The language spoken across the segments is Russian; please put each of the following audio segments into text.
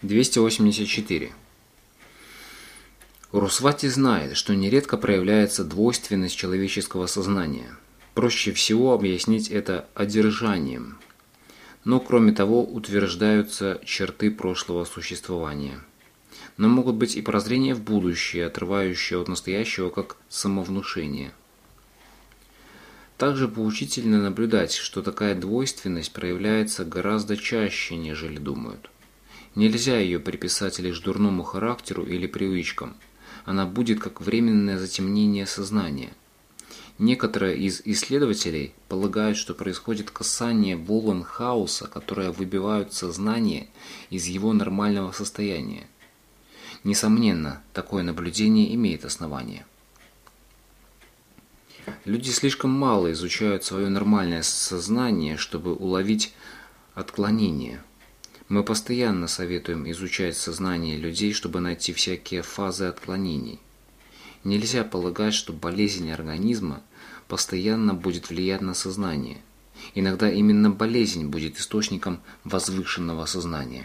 284. Русвати знает, что нередко проявляется двойственность человеческого сознания. Проще всего объяснить это одержанием. Но кроме того утверждаются черты прошлого существования. Но могут быть и прозрения в будущее, отрывающие от настоящего, как самовнушение. Также поучительно наблюдать, что такая двойственность проявляется гораздо чаще, нежели думают. Нельзя ее приписать лишь дурному характеру или привычкам. Она будет как временное затемнение сознания. Некоторые из исследователей полагают, что происходит касание волн хаоса, которые выбивают сознание из его нормального состояния. Несомненно, такое наблюдение имеет основание. Люди слишком мало изучают свое нормальное сознание, чтобы уловить отклонения. Мы постоянно советуем изучать сознание людей, чтобы найти всякие фазы отклонений. Нельзя полагать, что болезнь организма постоянно будет влиять на сознание. Иногда именно болезнь будет источником возвышенного сознания.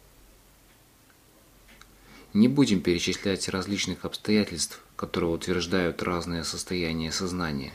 Не будем перечислять различных обстоятельств, которые утверждают разные состояния сознания.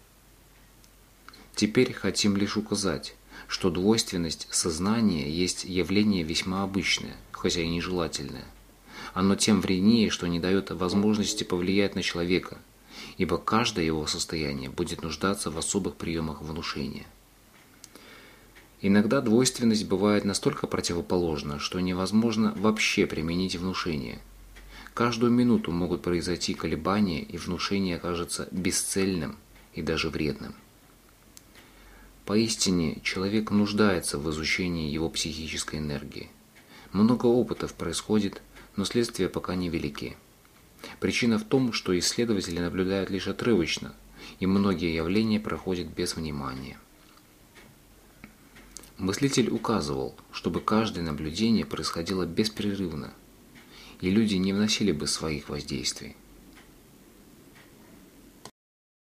Теперь хотим лишь указать, что двойственность сознания есть явление весьма обычное, хотя и нежелательное. Оно тем вреднее, что не дает возможности повлиять на человека, ибо каждое его состояние будет нуждаться в особых приемах внушения. Иногда двойственность бывает настолько противоположна, что невозможно вообще применить внушение. Каждую минуту могут произойти колебания, и внушение окажется бесцельным и даже вредным. Поистине, человек нуждается в изучении его психической энергии. Много опытов происходит, но следствия пока невелики. Причина в том, что исследователи наблюдают лишь отрывочно, и многие явления проходят без внимания. Мыслитель указывал, чтобы каждое наблюдение происходило беспрерывно, и люди не вносили бы своих воздействий.